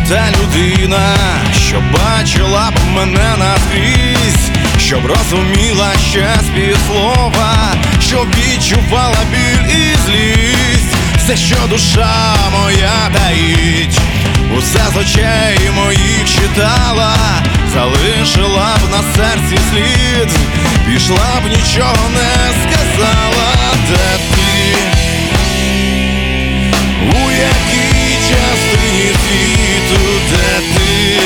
та людина, що бачила б мене наскрізь, щоб розуміла ще з півслова, щоб відчувала біль і злість. Все, що душа моя таїть, усе з очей моїх читала, залишила б на серці слід, пішла б, нічого не сказала. Де ти? У якій частині світу? Де ти?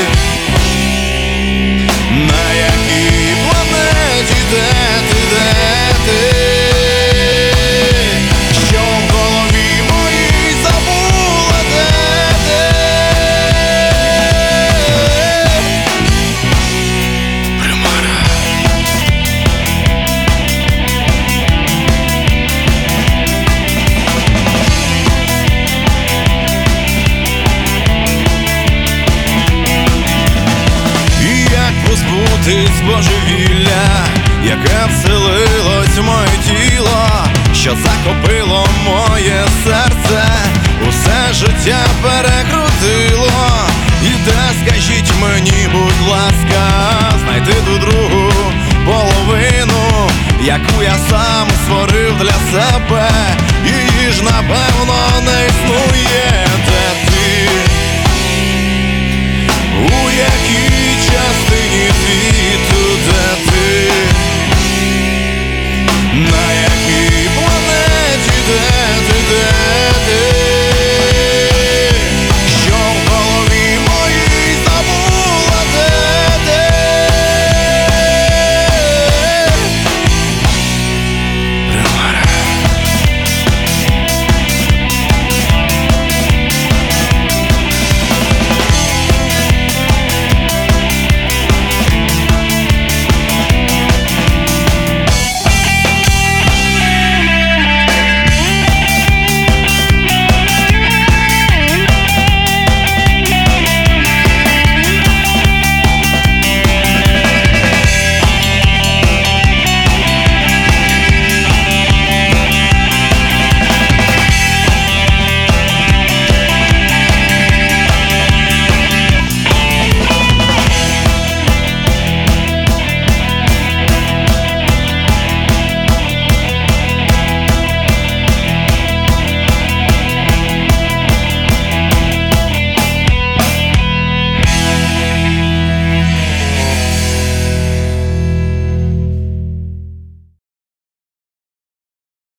На якій планеті? Де ти? Де ти? Що в голові моїй забула? Де ти? Примара. Позбутись божевілля, яке вселилось в моє тіло, що захопило моє серце, усе життя перекрутило. І де, скажіть мені, будь ласка, знайти ту другу половину, яку я сам створив для себе. Її ж, напевно,